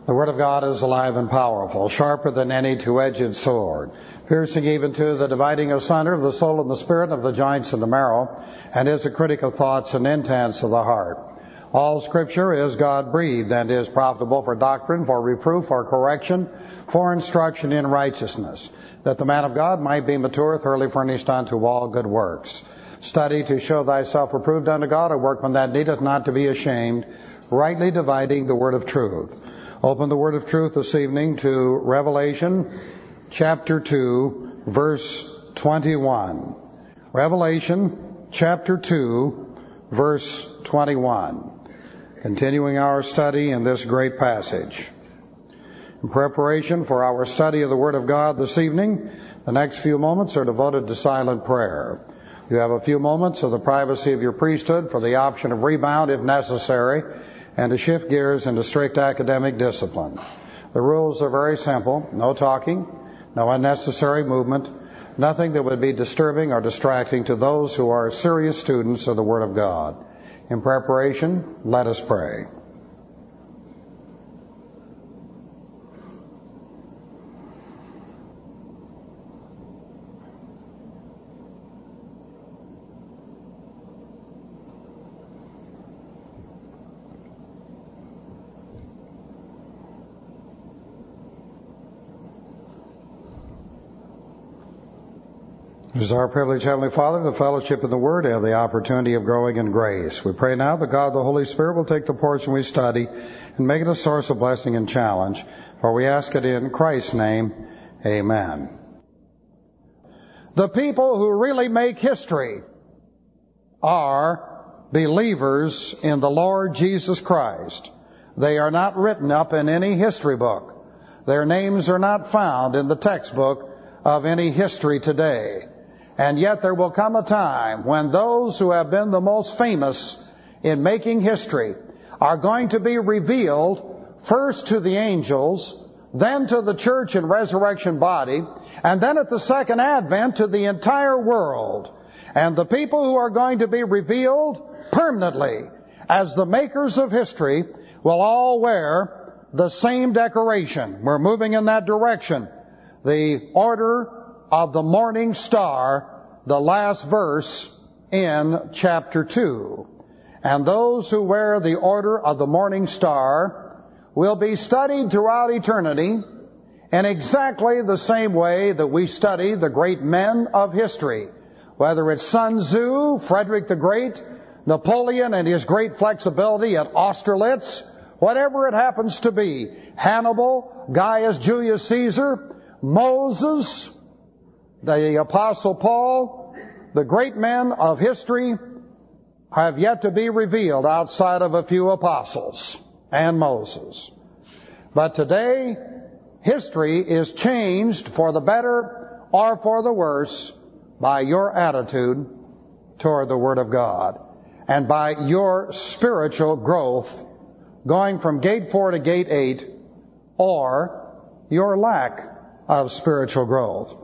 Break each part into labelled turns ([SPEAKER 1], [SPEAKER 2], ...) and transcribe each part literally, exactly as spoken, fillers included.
[SPEAKER 1] The Word of God is alive and powerful, sharper than any two-edged sword, piercing even to the dividing asunder of the soul and the spirit, of the joints and the marrow, and is a critic of thoughts and intents of the heart. All Scripture is God-breathed and is profitable for doctrine, for reproof, for correction, for instruction in righteousness, that the man of God might be mature, thoroughly furnished unto all good works. Study to show thyself approved unto God, a workman that needeth not to be ashamed, rightly dividing the word of truth. Open the word of truth this evening to Revelation chapter two, verse twenty-one. Revelation chapter two, verse twenty-one. Continuing our study in this great passage. In preparation for our study of the Word of God this evening, the next few moments are devoted to silent prayer. You have a few moments of the privacy of your priesthood for the option of rebound if necessary, and to shift gears into strict academic discipline. The rules are very simple. No talking, no unnecessary movement, nothing that would be disturbing or distracting to those who are serious students of the Word of God. In preparation, let us pray. It is our privilege, Heavenly Father, the fellowship in the Word and the opportunity of growing in grace. We pray now that God, the Holy Spirit, will take the portion we study and make it a source of blessing and challenge. For we ask it in Christ's name. Amen. The people who really make history are believers in the Lord Jesus Christ. They are not written up in any history book. Their names are not found in the textbook of any history today. And yet there will come a time when those who have been the most famous in making history are going to be revealed first to the angels, then to the church and resurrection body, and then at the second advent to the entire world. And the people who are going to be revealed permanently as the makers of history will all wear the same decoration. We're moving in that direction. The order of the morning star, the last verse in chapter two. And those who wear the order of the morning star will be studied throughout eternity in exactly the same way that we study the great men of history. Whether it's Sun Tzu, Frederick the Great, Napoleon and his great flexibility at Austerlitz, whatever it happens to be, Hannibal, Gaius Julius Caesar, Moses, the Apostle Paul, the great men of history have yet to be revealed outside of a few apostles and Moses. But today, history is changed for the better or for the worse by your attitude toward the Word of God and by your spiritual growth going from gate four to gate eight, or your lack of spiritual growth.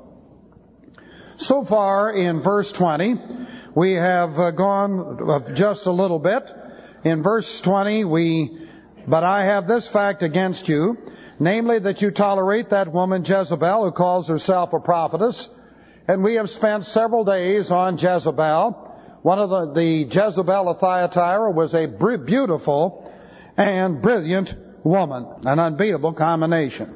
[SPEAKER 1] So far in verse twenty, we have uh, gone uh, just a little bit. In verse twenty, we, but I have this fact against you, namely that you tolerate that woman Jezebel who calls herself a prophetess. And we have spent several days on Jezebel. One of the, the Jezebel of Thyatira was a beautiful and brilliant woman, an unbeatable combination.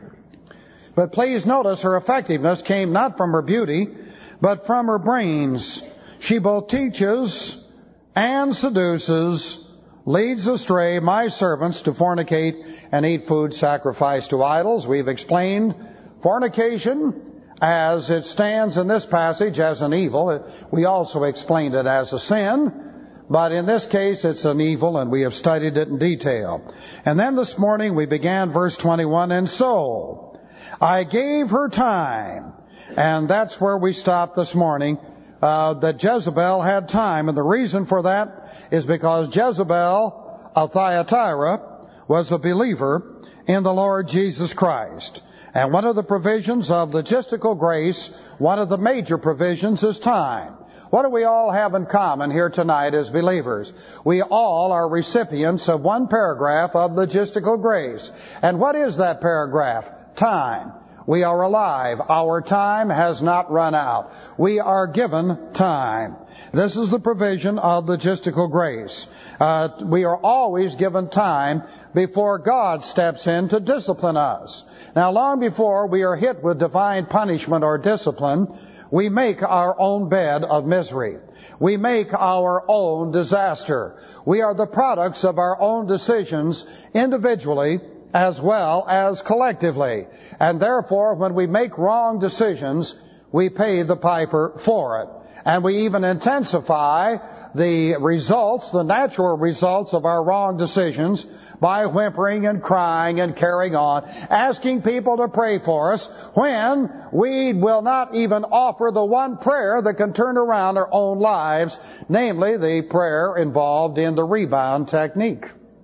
[SPEAKER 1] But please notice her effectiveness came not from her beauty, but from her brains. She both teaches and seduces, leads astray my servants to fornicate and eat food sacrificed to idols. We've explained fornication as it stands in this passage as an evil. We also explained it as a sin, but in this case it's an evil, and we have studied it in detail. And then this morning we began verse twenty-one, and so I gave her time. And that's where we stopped this morning, uh, that Jezebel had time. And the reason for that is because Jezebel of Thyatira was a believer in the Lord Jesus Christ. And one of the provisions of logistical grace, one of the major provisions is time. What do we all have in common here tonight as believers? We all are recipients of one paragraph of logistical grace. And what is that paragraph? Time. We are alive. Our time has not run out. We are given time. This is the provision of logistical grace. Uh, we are always given time before God steps in to discipline us. Now, long before we are hit with divine punishment or discipline, we make our own bed of misery. We make our own disaster. We are the products of our own decisions individually as well as collectively. And therefore, when we make wrong decisions, we pay the piper for it. And we even intensify the results, the natural results of our wrong decisions by whimpering and crying and carrying on, asking people to pray for us when we will not even offer the one prayer that can turn around our own lives, namely the prayer involved in the rebound technique.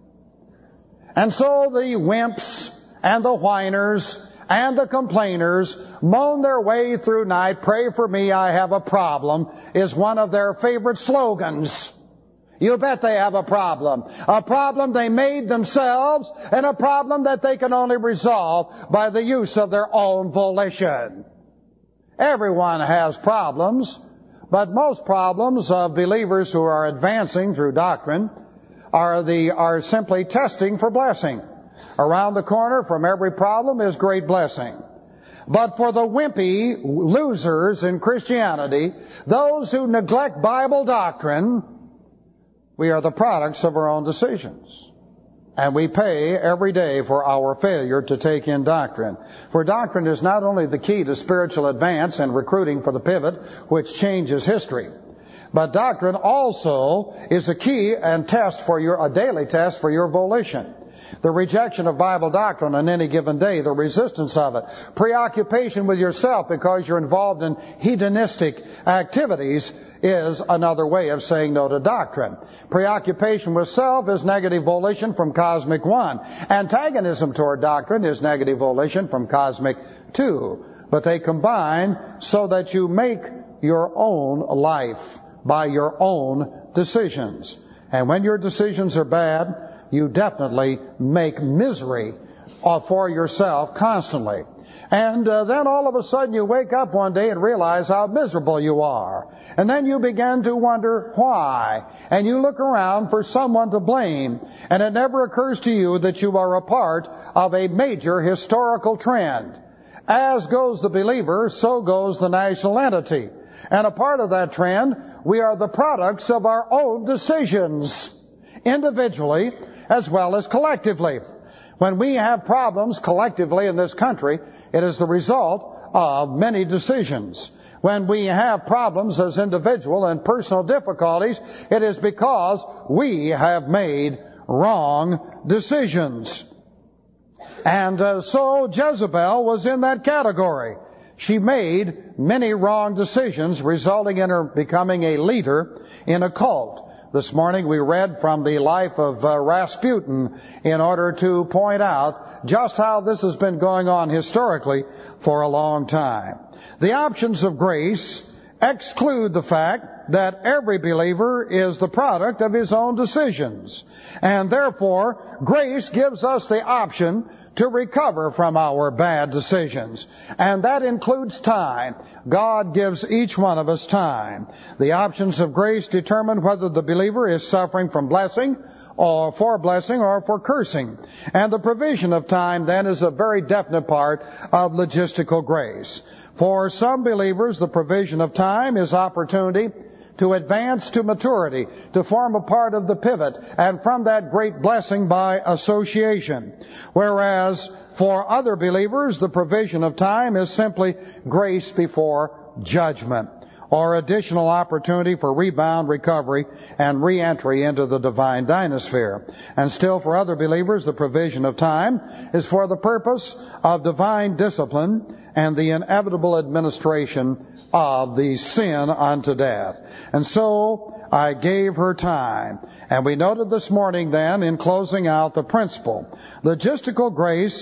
[SPEAKER 1] And so the wimps and the whiners and the complainers moan their way through night. Pray for me, I have a problem, is one of their favorite slogans. You bet they have a problem. A problem they made themselves, and a problem that they can only resolve by the use of their own volition. Everyone has problems, but most problems of believers who are advancing through doctrine are the are simply testing for blessing. Around the corner from every problem is great blessing. But for the wimpy losers in Christianity, those who neglect Bible doctrine, we are the products of our own decisions. And we pay every day for our failure to take in doctrine. For doctrine is not only the key to spiritual advance and recruiting for the pivot, which changes history, but doctrine also is a key and test for your, a daily test for your volition. The rejection of Bible doctrine on any given day, the resistance of it, preoccupation with yourself because you're involved in hedonistic activities is another way of saying no to doctrine. Preoccupation with self is negative volition from cosmic one. Antagonism toward doctrine is negative volition from cosmic two. But they combine so that you make your own life by your own decisions. And when your decisions are bad, you definitely make misery for yourself constantly. And uh, then all of a sudden you wake up one day and realize how miserable you are. And then you begin to wonder why. And you look around for someone to blame. And it never occurs to you that you are a part of a major historical trend. As goes the believer, so goes the national entity. And a part of that trend, we are the products of our own decisions, individually as well as collectively. When we have problems collectively in this country, it is the result of many decisions. When we have problems as individual and personal difficulties, it is because we have made wrong decisions. And uh, so Jezebel was in that category. She made many wrong decisions, resulting in her becoming a leader in a cult. This morning we read from the life of uh, Rasputin in order to point out just how this has been going on historically for a long time. The options of grace exclude the fact that every believer is the product of his own decisions. And therefore, grace gives us the option to recover from our bad decisions. And that includes time. God gives each one of us time. The options of grace determine whether the believer is suffering from blessing or for blessing or for cursing. And the provision of time then is a very definite part of logistical grace. For some believers, the provision of time is opportunity to advance to maturity, to form a part of the pivot, and from that great blessing by association. Whereas for other believers, the provision of time is simply grace before judgment, or additional opportunity for rebound, recovery, and re-entry into the divine dynasphere. And still for other believers, the provision of time is for the purpose of divine discipline and the inevitable administration of the sin unto death. And so I gave her time. And we noted this morning then, in closing out the principle, logistical grace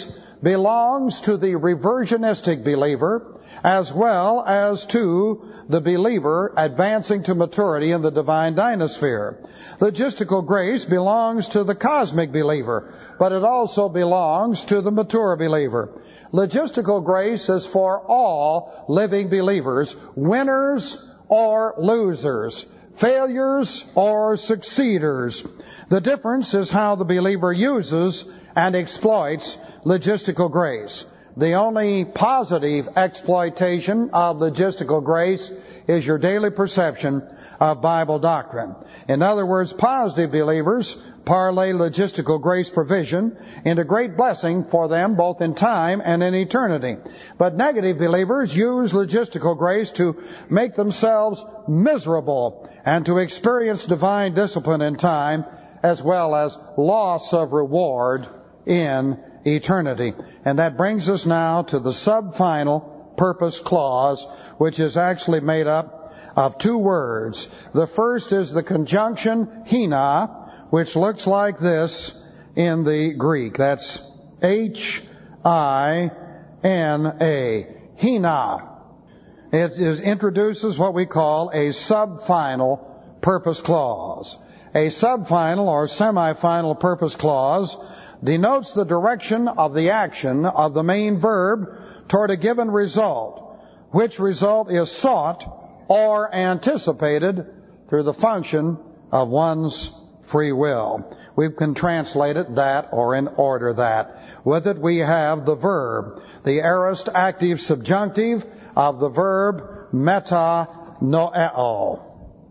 [SPEAKER 1] belongs to the reversionistic believer as well as to the believer advancing to maturity in the divine dynasphere. Logistical grace belongs to the cosmic believer, but it also belongs to the mature believer. Logistical grace is for all living believers, winners or losers, failures or succeeders. The difference is how the believer uses and exploits logistical grace. The only positive exploitation of logistical grace is your daily perception of Bible doctrine. In other words, positive believers parlay logistical grace provision into great blessing for them both in time and in eternity. But negative believers use logistical grace to make themselves miserable and to experience divine discipline in time as well as loss of reward in eternity. And that brings us now to the sub-final purpose clause, which is actually made up of two words. The first is the conjunction hina, which looks like this in the Greek. That's H I N A. Hina. It is, introduces what we call a sub-final purpose clause. A sub-final or semi-final purpose clause denotes the direction of the action of the main verb toward a given result, which result is sought or anticipated through the function of one's free will. We can translate it that or in order that. With it we have the verb, the aorist active subjunctive of the verb meta noeo.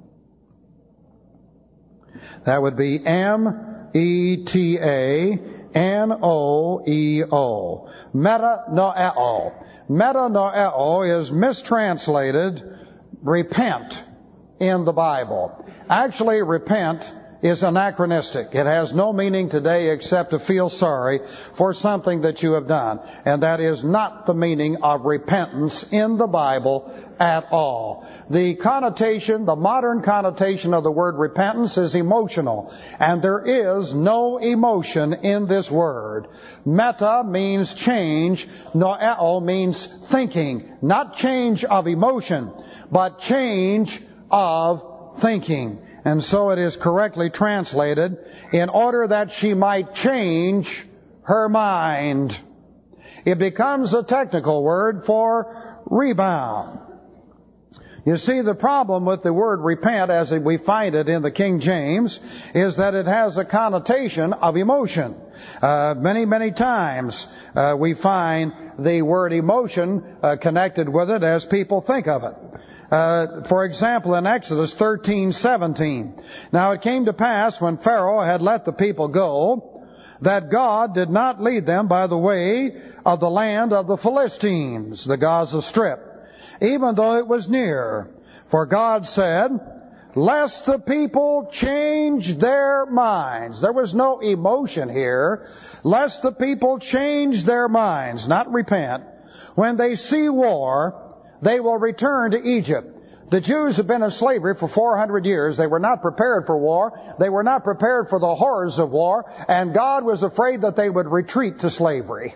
[SPEAKER 1] That would be M E T A N O E O. Meta noeo. Meta noeo is mistranslated repent in the Bible. Actually, repent is anachronistic. It has no meaning today except to feel sorry for something that you have done. And that is not the meaning of repentance in the Bible at all. The connotation, the modern connotation of the word repentance is emotional. And there is no emotion in this word. Meta means change. Noeo means thinking. Not change of emotion, but change of thinking. And so it is correctly translated, in order that she might change her mind. It becomes a technical word for rebound. You see, the problem with the word repent, as we find it in the King James, is that it has a connotation of emotion. Uh, many, many times uh, we find the word emotion uh, connected with it as people think of it. Uh, for example, in Exodus thirteen seventeen, now it came to pass when Pharaoh had let the people go, that God did not lead them by the way of the land of the Philistines, the Gaza Strip, even though it was near. For God said, lest the people change their minds. There was no emotion here. Lest the people change their minds, not repent. When they see war, they will return to Egypt. The Jews have been in slavery for four hundred years. They were not prepared for war. They were not prepared for the horrors of war. And God was afraid that they would retreat to slavery.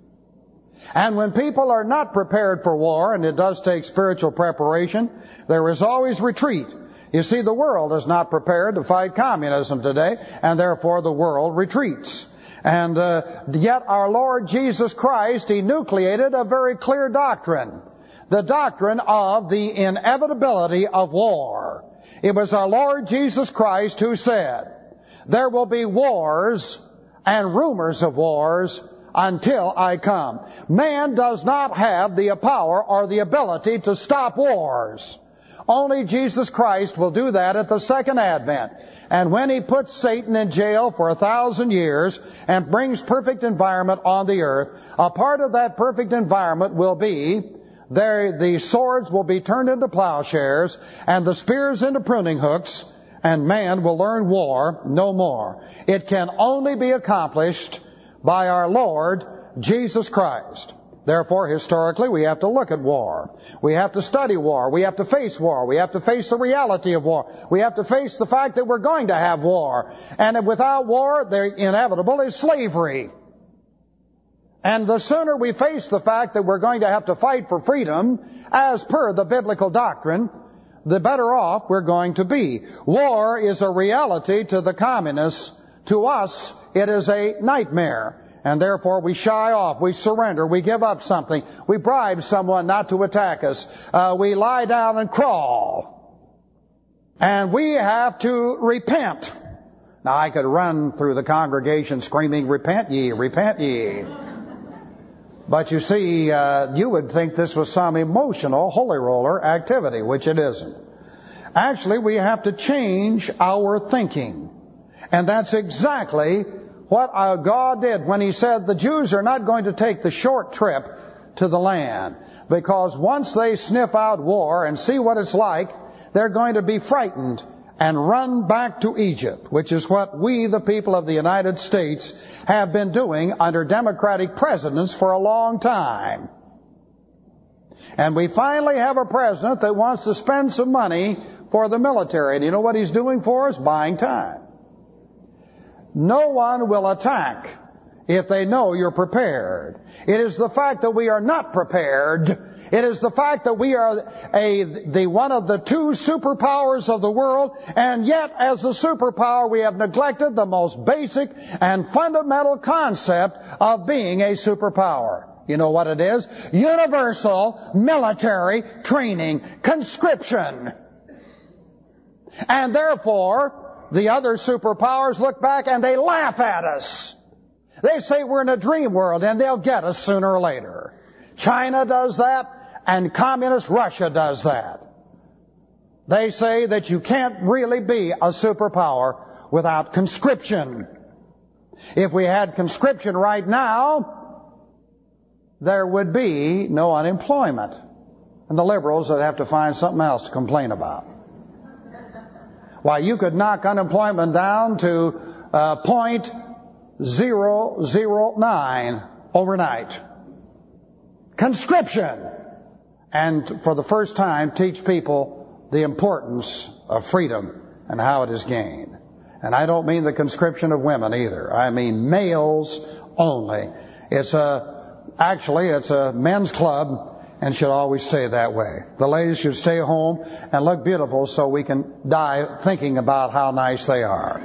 [SPEAKER 1] And when people are not prepared for war, and it does take spiritual preparation, there is always retreat. You see, the world is not prepared to fight communism today, and therefore the world retreats. And uh, yet our Lord Jesus Christ enucleated a very clear doctrine. The doctrine of the inevitability of war. It was our Lord Jesus Christ who said, there will be wars and rumors of wars until I come. Man does not have the power or the ability to stop wars. Only Jesus Christ will do that at the second advent. And when He puts Satan in jail for a thousand years and brings perfect environment on the earth, a part of that perfect environment will be There, the swords will be turned into plowshares and the spears into pruning hooks, and man will learn war no more. It can only be accomplished by our Lord Jesus Christ. Therefore, historically, we have to look at war. We have to study war. We have to face war. We have to face the reality of war. We have to face the fact that we're going to have war. And without war, the inevitable is slavery. And the sooner we face the fact that we're going to have to fight for freedom, as per the biblical doctrine, the better off we're going to be. War is a reality to the communists. To us, it is a nightmare. And therefore we shy off, we surrender, we give up something, we bribe someone not to attack us, uh, we lie down and crawl. And we have to repent. Now I could run through the congregation screaming, repent ye, repent ye. But you see, uh, you would think this was some emotional holy roller activity, which it isn't. Actually, we have to change our thinking. And that's exactly what uh, God did when He said the Jews are not going to take the short trip to the land. Because once they sniff out war and see what it's like, they're going to be frightened and run back to Egypt, which is what we, the people of the United States, have been doing under Democratic presidents for a long time. And we finally have a president that wants to spend some money for the military. And you know what he's doing for us? Buying time. No one will attack if they know you're prepared. It is the fact that we are not prepared. It is the fact that we are a, the one of the two superpowers of the world, and yet as a superpower we have neglected the most basic and fundamental concept of being a superpower. You know what it is? Universal military training, conscription. And therefore, the other superpowers look back and they laugh at us. They say we're in a dream world and they'll get us sooner or later. China does that and communist Russia does that. They say that you can't really be a superpower without conscription. If we had conscription right now, there would be no unemployment. And the liberals would have to find something else to complain about. Why, you could knock unemployment down to uh, point zero zero nine overnight. Conscription. And for the first time, teach people the importance of freedom and how it is gained. And I don't mean the conscription of women either. I mean males only. It's a, actually, it's a men's club and should always stay that way. The ladies should stay home and look beautiful so we can die thinking about how nice they are.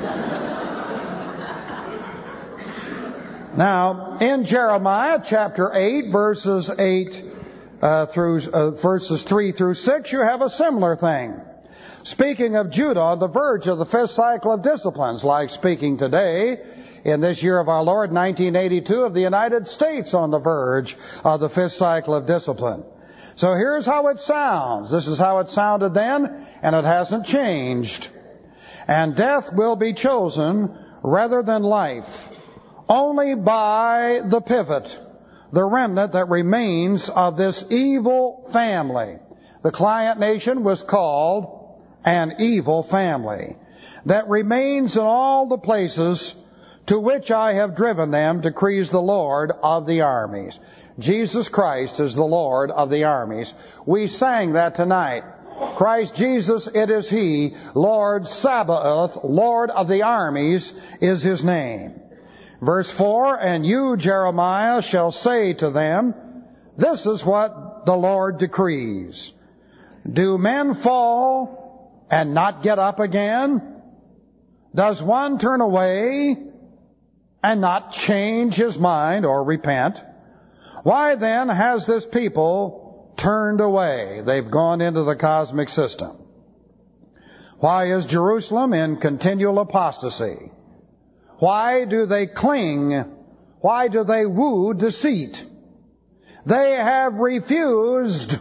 [SPEAKER 1] Now, in Jeremiah chapter eight, verses eight uh, through uh, verses three through six, you have a similar thing. Speaking of Judah on the verge of the fifth cycle of disciplines, like speaking today in this year of our Lord, nineteen eighty-two, of the United States on the verge of the fifth cycle of discipline. So here's how it sounds. This is how it sounded then, and it hasn't changed. And death will be chosen rather than life, only by the pivot, the remnant that remains of this evil family. The client nation was called an evil family that remains in all the places to which I have driven them, decrees the Lord of the armies. Jesus Christ is the Lord of the armies. We sang that tonight. Christ Jesus, it is He. Lord Sabaoth, Lord of the armies, is His name. Verse four, and you, Jeremiah, shall say to them, this is what the Lord decrees. Do men fall and not get up again? Does one turn away and not change his mind or repent? Why then has this people turned away? They've gone into the cosmic system. Why is Jerusalem in continual apostasy? Why do they cling? Why do they woo deceit? They have refused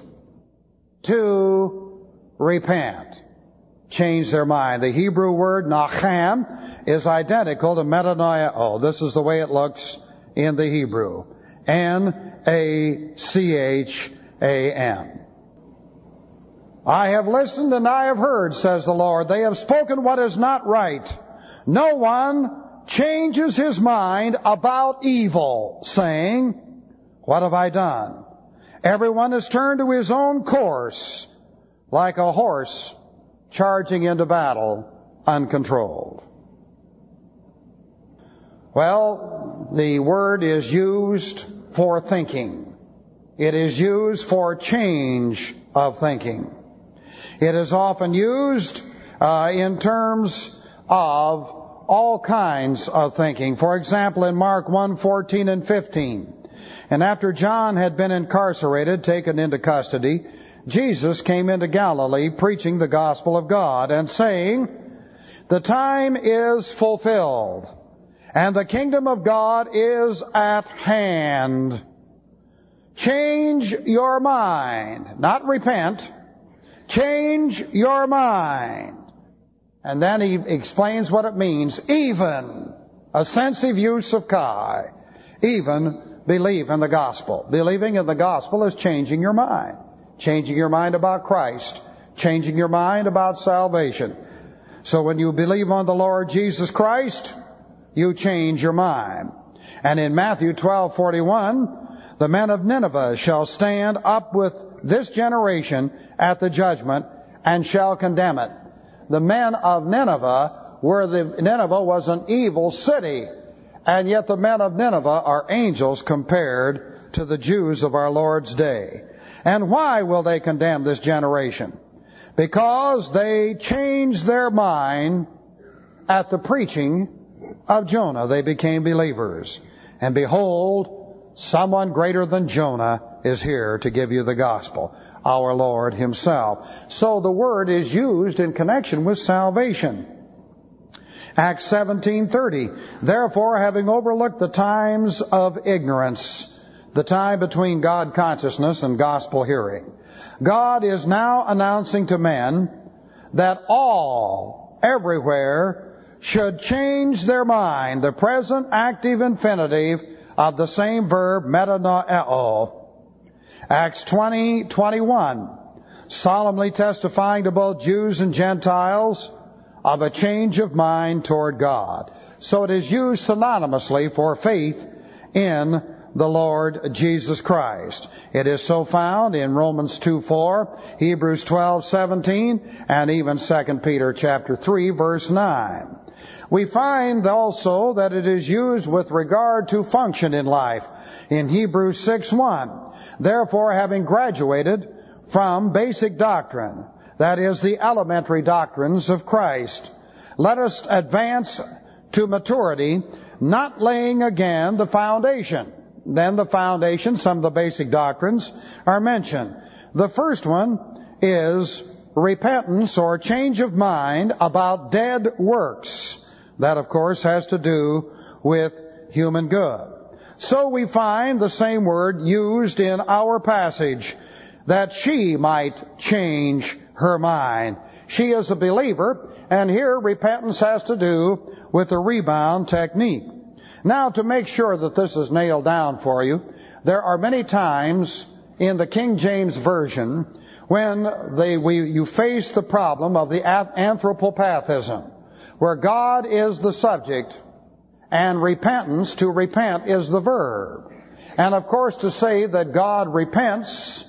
[SPEAKER 1] to repent, change their mind. The Hebrew word nacham is identical to metanoia. Oh, this is the way it looks in the Hebrew. N A C H A M. I have listened and I have heard, says the Lord. They have spoken what is not right. No one changes his mind about evil, saying, what have I done? Everyone has turned to his own course, like a horse charging into battle uncontrolled. Well, the word is used for thinking. It is used for change of thinking. It is often used uh, in terms of all kinds of thinking. For example, in Mark one, fourteen and fifteen. And after John had been incarcerated, taken into custody, Jesus came into Galilee preaching the gospel of God and saying, "The time is fulfilled, and the kingdom of God is at hand. Change your mind." Not repent. Change your mind. And then he explains what it means. Even, a sensitive use of chi, even believe in the gospel. Believing in the gospel is changing your mind. Changing your mind about Christ. Changing your mind about salvation. So when you believe on the Lord Jesus Christ, you change your mind. And in Matthew twelve forty-one, the men of Nineveh shall stand up with this generation at the judgment and shall condemn it. The men of Nineveh were the, Nineveh was an evil city, and yet the men of Nineveh are angels compared to the Jews of our Lord's day. And why will they condemn this generation? Because they changed their mind at the preaching of Jonah. They became believers. And behold, someone greater than Jonah is here to give you the gospel, our Lord himself. So the word is used in connection with salvation. Acts seventeen thirty. Therefore, having overlooked the times of ignorance, the time between God consciousness and gospel hearing, God is now announcing to men that all, everywhere, should change their mind, the present active infinitive of the same verb, metanoeo. Acts twenty twenty-one, solemnly testifying to both Jews and Gentiles of a change of mind toward God. So it is used synonymously for faith in the Lord Jesus Christ. It is so found in Romans two four, Hebrews twelve seventeen, and even Second Peter chapter three, verse nine. We find also that it is used with regard to function in life in Hebrews six one. Therefore, having graduated from basic doctrine, that is, the elementary doctrines of Christ, let us advance to maturity, not laying again the foundation. Then the foundation, some of the basic doctrines are mentioned. The first one is repentance or change of mind about dead works. That, of course, has to do with human good. So we find the same word used in our passage, that she might change her mind. She is a believer, and here repentance has to do with the rebound technique. Now, to make sure that this is nailed down for you, there are many times in the King James Version when they, we, you face the problem of the anthropopathism, where God is the subject and repentance, to repent, is the verb. And of course, to say that God repents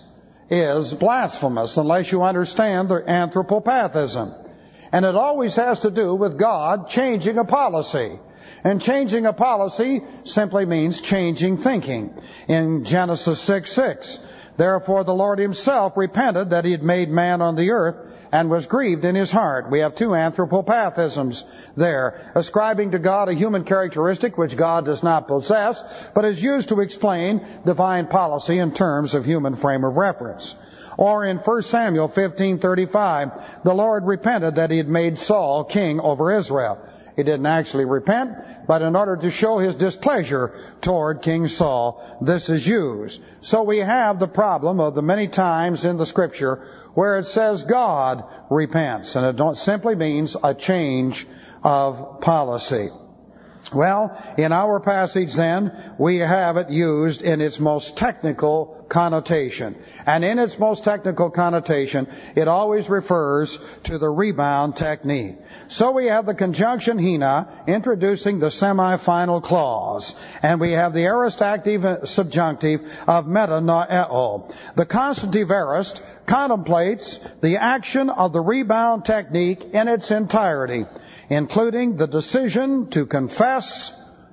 [SPEAKER 1] is blasphemous unless you understand the anthropopathism. And it always has to do with God changing a policy. And changing a policy simply means changing thinking. In Genesis six six, therefore the Lord himself repented that he had made man on the earth, and was grieved in his heart. We have two anthropopathisms there, ascribing to God a human characteristic which God does not possess, but is used to explain divine policy in terms of human frame of reference. Or in First Samuel fifteen thirty-five, the Lord repented that he had made Saul king over Israel. He didn't actually repent, but in order to show his displeasure toward King Saul, this is used. So we have the problem of the many times in the Scripture where it says God repents, and it don't simply means a change of policy. Well, in our passage then, we have it used in its most technical connotation. And in its most technical connotation, it always refers to the rebound technique. So we have the conjunction hina introducing the semi-final clause. And we have the aorist active subjunctive of metanoeo. The constantive aorist contemplates the action of the rebound technique in its entirety, including the decision to confess,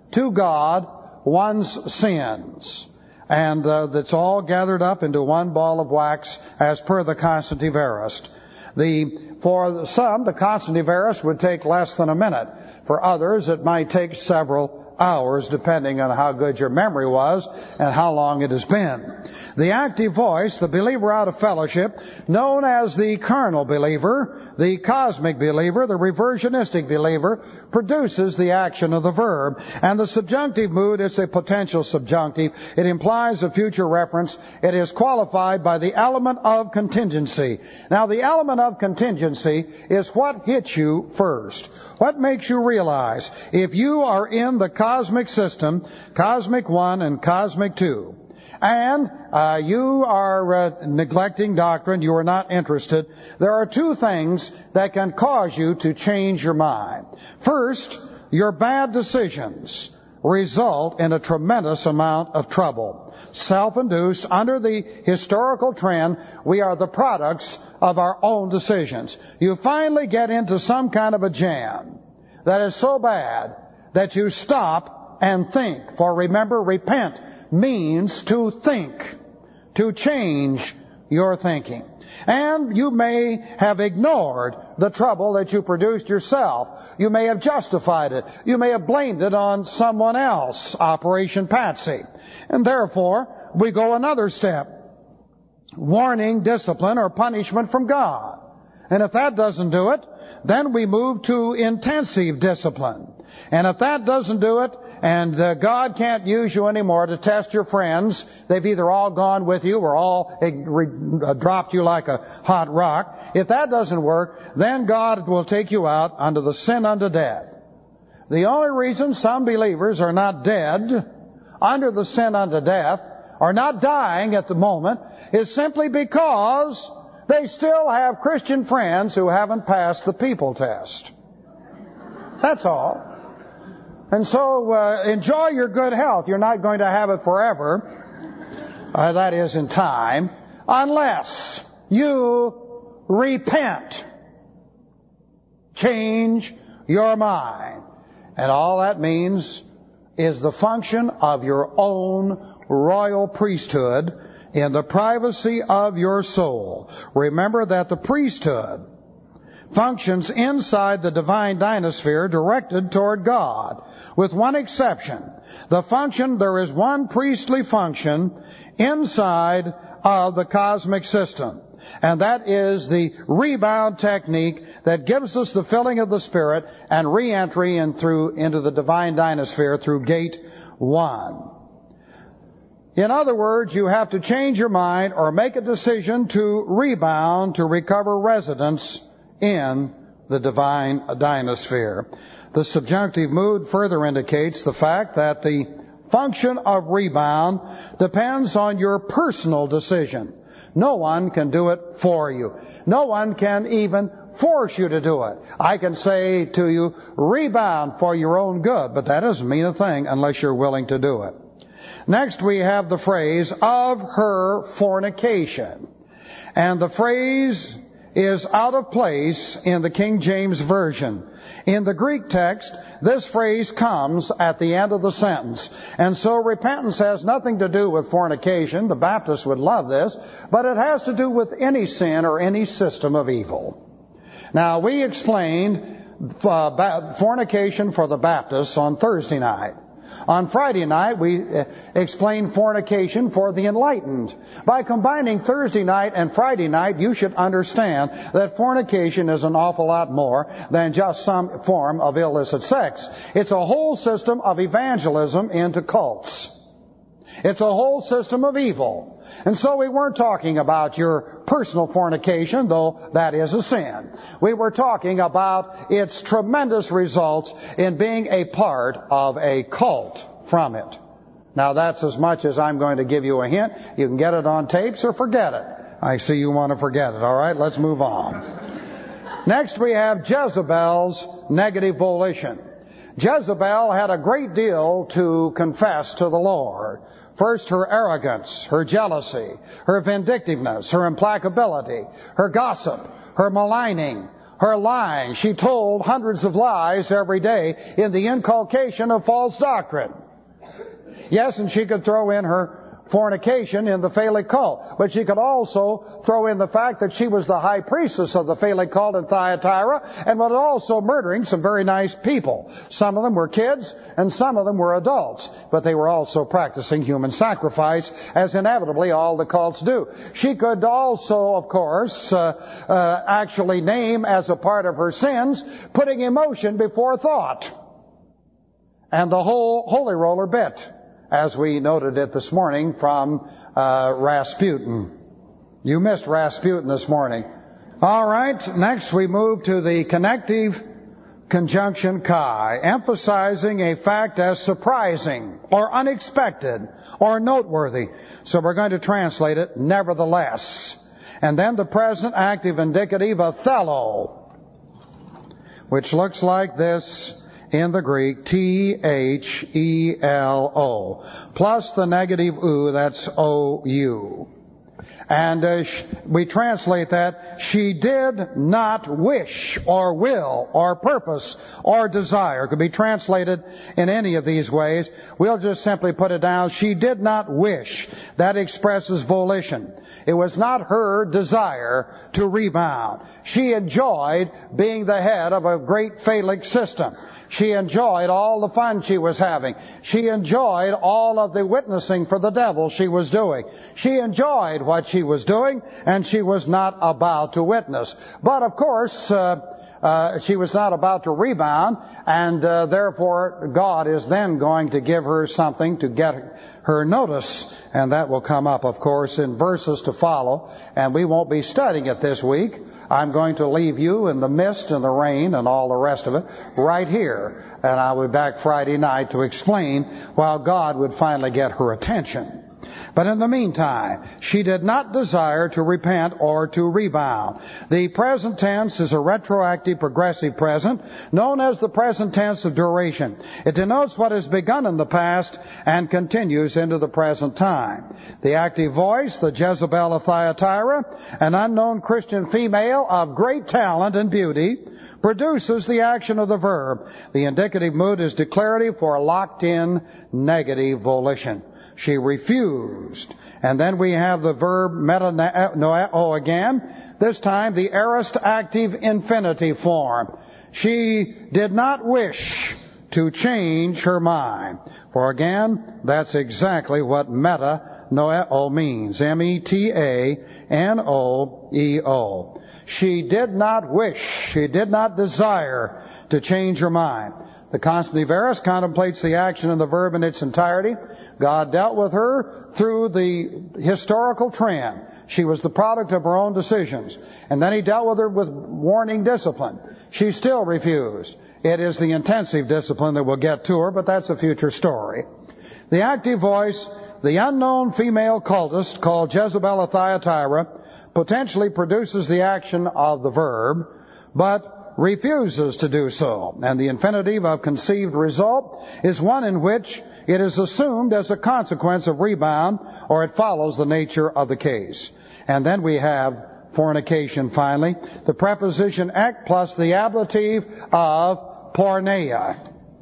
[SPEAKER 1] to God one's sins. And uh, that's all gathered up into one ball of wax as per the constant Evarist. The, for some, the constant Evarist would take less than a minute. For others, it might take several hours, depending on how good your memory was and how long it has been. The active voice, the believer out of fellowship, known as the carnal believer, the cosmic believer, the reversionistic believer, produces the action of the verb. And the subjunctive mood is a potential subjunctive. It implies a future reference. It is qualified by the element of contingency. Now, the element of contingency is what hits you first. What makes you realize if you are in the cosmic system, cosmic one and cosmic two, and uh, you are uh, neglecting doctrine, you are not interested, there are two things that can cause you to change your mind. First, your bad decisions result in a tremendous amount of trouble. Self-induced, under the historical trend, we are the products of our own decisions. You finally get into some kind of a jam that is so bad that you stop and think. For remember, repent means to think, to change your thinking. And you may have ignored the trouble that you produced yourself. You may have justified it. You may have blamed it on someone else, Operation Patsy. And therefore, we go another step. Warning, discipline, or punishment from God. And if that doesn't do it, then we move to intensive discipline. And if that doesn't do it, and uh, God can't use you anymore to test your friends, they've either all gone with you or all uh, re- uh, dropped you like a hot rock. If that doesn't work, then God will take you out under the sin unto death. The only reason some believers are not dead under the sin unto death, are not dying at the moment, is simply because they still have Christian friends who haven't passed the people test. That's all. And so uh, enjoy your good health. You're not going to have it forever. Uh, that is in time. Unless you repent. Change your mind. And all that means is the function of your own royal priesthood in the privacy of your soul. Remember that the priesthood functions inside the divine dynasphere directed toward God, with one exception. The function, there is one priestly function inside of the cosmic system, and that is the rebound technique that gives us the filling of the Spirit and re-entry in through, into the divine dynasphere through gate one. In other words, you have to change your mind or make a decision to rebound, to recover residence in the divine dynasphere. The subjunctive mood further indicates the fact that the function of rebound depends on your personal decision. No one can do it for you. No one can even force you to do it. I can say to you, rebound for your own good, but that doesn't mean a thing unless you're willing to do it. Next, we have the phrase, of her fornication. And the phrase is out of place in the King James Version. In the Greek text, this phrase comes at the end of the sentence. And so repentance has nothing to do with fornication. The Baptists would love this. But it has to do with any sin or any system of evil. Now, we explained uh, fornication for the Baptists on Thursday night. On Friday night, we explained fornication for the enlightened. By combining Thursday night and Friday night, you should understand that fornication is an awful lot more than just some form of illicit sex. It's a whole system of evangelism into cults. It's a whole system of evil. And so we weren't talking about your personal fornication, though that is a sin. We were talking about its tremendous results in being a part of a cult from it. Now that's as much as I'm going to give you a hint. You can get it on tapes or forget it. I see you want to forget it. All right, let's move on. Next we have Jezebel's negative volition. Jezebel had a great deal to confess to the Lord. First, her arrogance, her jealousy, her vindictiveness, her implacability, her gossip, her maligning, her lying. She told hundreds of lies every day in the inculcation of false doctrine. Yes, and she could throw in her fornication in the Phallic cult. But she could also throw in the fact that she was the high priestess of the Phallic cult in Thyatira and was also murdering some very nice people. Some of them were kids and some of them were adults. But they were also practicing human sacrifice, as inevitably all the cults do. She could also, of course, uh, uh, actually name as a part of her sins putting emotion before thought. And the whole holy roller bit, as we noted it this morning from uh, Rasputin. You missed Rasputin this morning. All right, next we move to the connective conjunction chi, emphasizing a fact as surprising or unexpected or noteworthy. So we're going to translate it, nevertheless. And then the present active indicative of thelo, which looks like this in the Greek, T H E L O, plus the negative U, that's O U. And uh, sh- we translate that, she did not wish or will or purpose or desire. It could be translated in any of these ways. We'll just simply put it down, she did not wish. That expresses volition. It was not her desire to rebound. She enjoyed being the head of a great phallic system. She enjoyed all the fun she was having. She enjoyed all of the witnessing for the devil she was doing. She enjoyed what she was doing, and she was not about to witness. But of course, uh, uh, she was not about to rebound, and uh, therefore God is then going to give her something to get her notice. And that will come up, of course, in verses to follow. And we won't be studying it this week. I'm going to leave you in the mist and the rain and all the rest of it right here. And I'll be back Friday night to explain while God would finally get her attention. But in the meantime, she did not desire to repent or to rebound. The present tense is a retroactive progressive present, known as the present tense of duration. It denotes what has begun in the past and continues into the present time. The active voice, the Jezebel of Thyatira, an unknown Christian female of great talent and beauty, produces the action of the verb. The indicative mood is declarative for locked-in negative volition. She refused. And then we have the verb metanoeo again, this time the aorist active infinitive form. She did not wish to change her mind. For again, that's exactly what metanoeo means. M E T A N O E O. She did not wish, she did not desire to change her mind. The constitutive aorist contemplates the action of the verb in its entirety. God dealt with her through the historical trend. She was the product of her own decisions. And then he dealt with her with warning discipline. She still refused. It is the intensive discipline that will get to her, but that's a future story. The active voice, the unknown female cultist called Jezebel of Thyatira, potentially produces the action of the verb, but refuses to do so. And the infinitive of conceived result is one in which it is assumed as a consequence of rebound, or it follows the nature of the case. And then we have fornication finally. The preposition ek plus the ablative of porneia.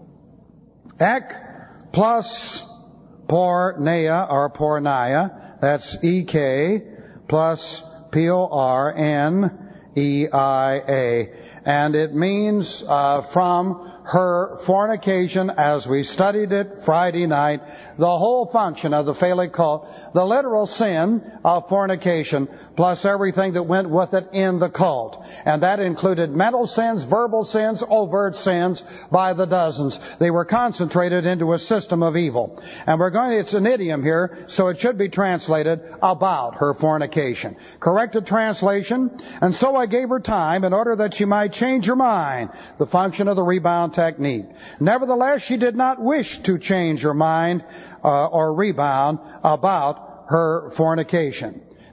[SPEAKER 1] Ek plus porneia or porneia, that's E K plus P O R N E I A. And it means uh, from her fornication, as we studied it Friday night, the whole function of the Phallic cult, the literal sin of fornication, plus everything that went with it in the cult. And that included mental sins, verbal sins, overt sins by the dozens. They were concentrated into a system of evil. And we're going to, it's an idiom here, so it should be translated about her fornication. Corrected translation, and so I gave her time in order that she might change her mind, the function of the rebound technique. Nevertheless, she did not wish to change her mind uh, or rebound about her fornication.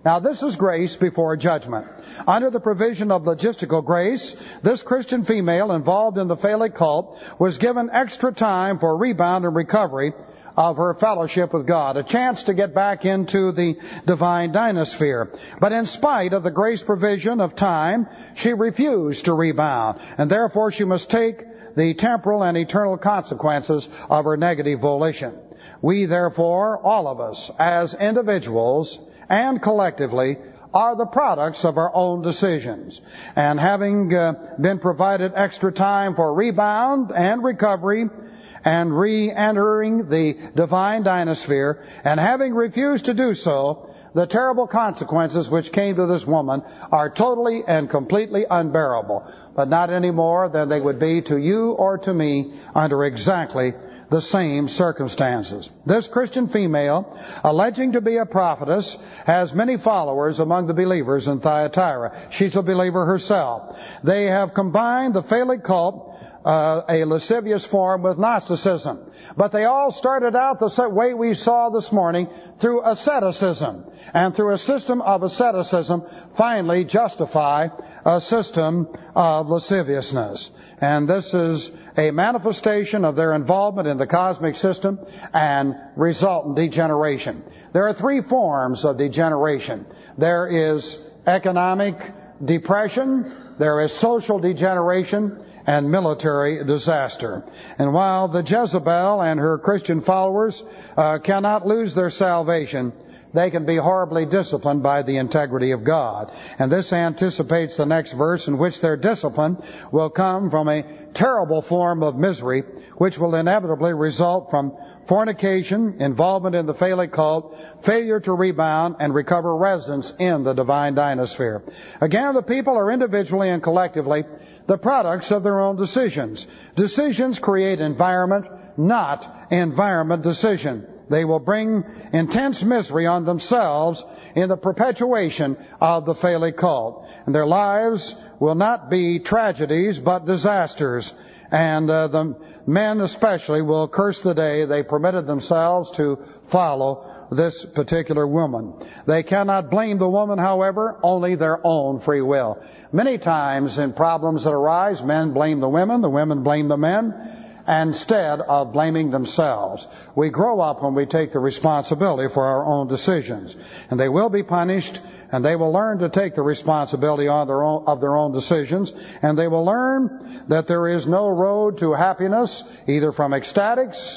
[SPEAKER 1] Now, this is grace before judgment. Under the provision of logistical grace, this Christian female involved in the phallic cult was given extra time for rebound and recovery of her fellowship with God, a chance to get back into the divine dynasphere. But in spite of the grace provision of time, she refused to rebound, and therefore she must take the temporal and eternal consequences of her negative volition. We, therefore, all of us, as individuals and collectively, are the products of our own decisions. And having uh, been provided extra time for rebound and recovery and re-entering the divine dynasphere, and having refused to do so, the terrible consequences which came to this woman are totally and completely unbearable, but not any more than they would be to you or to me under exactly the same circumstances. This Christian female, alleging to be a prophetess, has many followers among the believers in Thyatira. She's a believer herself. They have combined the phallic cult, uh, a lascivious form, with Gnosticism. But they all started out the way we saw this morning, through asceticism. And through a system of asceticism, finally justify a system of lasciviousness. And this is a manifestation of their involvement in the cosmic system and resultant degeneration. There are three forms of degeneration. There is economic depression, there is social degeneration, and military disaster. And while the Jezebel and her Christian followers uh, cannot lose their salvation, they can be horribly disciplined by the integrity of God. And this anticipates the next verse, in which their discipline will come from a terrible form of misery, which will inevitably result from fornication, involvement in the phallic cult, failure to rebound and recover residence in the divine dynasphere. Again, the people are individually and collectively the products of their own decisions. Decisions create environment, not environment decision. They will bring intense misery on themselves in the perpetuation of the phallic cult. And their lives will not be tragedies, but disasters. And uh, the men especially will curse the day they permitted themselves to follow this particular woman. They cannot blame the woman, however, only their own free will. Many times in problems that arise, men blame the women, the women blame the men, instead of blaming themselves. We grow up when we take the responsibility for our own decisions. And they will be punished, and they will learn to take the responsibility on their own, of their own decisions, and they will learn that there is no road to happiness, either from ecstatics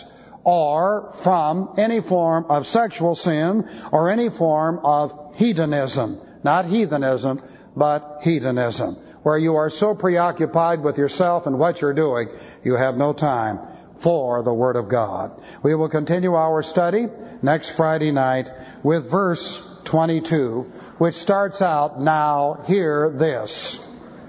[SPEAKER 1] or from any form of sexual sin or any form of hedonism. Not heathenism, but hedonism, where you are so preoccupied with yourself and what you're doing, you have no time for the Word of God. We will continue our study next Friday night with verse twenty-two, which starts out, "Now hear this."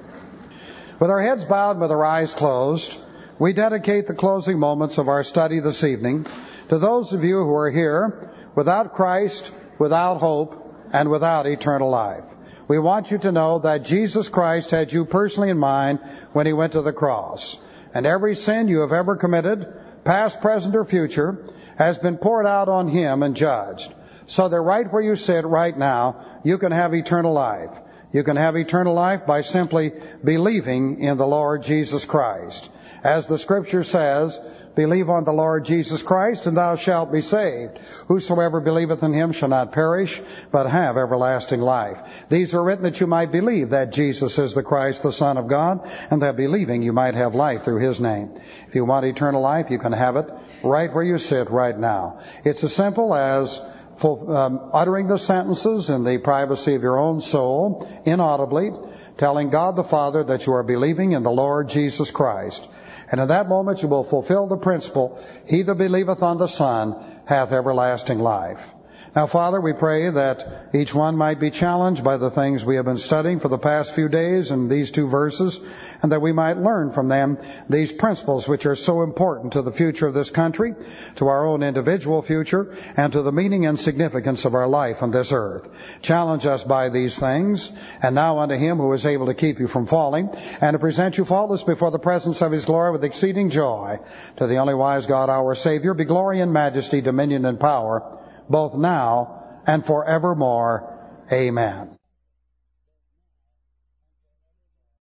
[SPEAKER 1] With our heads bowed and with our eyes closed, we dedicate the closing moments of our study this evening to those of you who are here without Christ, without hope, and without eternal life. We want you to know that Jesus Christ had you personally in mind when He went to the cross. And every sin you have ever committed, past, present, or future, has been poured out on Him and judged. So that right where you sit right now, you can have eternal life. You can have eternal life by simply believing in the Lord Jesus Christ. As the Scripture says, "Believe on the Lord Jesus Christ, and thou shalt be saved. Whosoever believeth in Him shall not perish, but have everlasting life." These are written that you might believe that Jesus is the Christ, the Son of God, and that believing you might have life through His name. If you want eternal life, you can have it right where you sit right now. It's as simple as full, um, uttering the sentences in the privacy of your own soul, inaudibly, telling God the Father that you are believing in the Lord Jesus Christ. And in that moment you will fulfill the principle, "He that believeth on the Son hath everlasting life." Now, Father, we pray that each one might be challenged by the things we have been studying for the past few days in these two verses, and that we might learn from them these principles which are so important to the future of this country, to our own individual future, and to the meaning and significance of our life on this earth. Challenge us by these things, and now unto Him who is able to keep you from falling, and to present you faultless before the presence of His glory with exceeding joy, to the only wise God our Savior, be glory and majesty, dominion and power, both now and forevermore. Amen.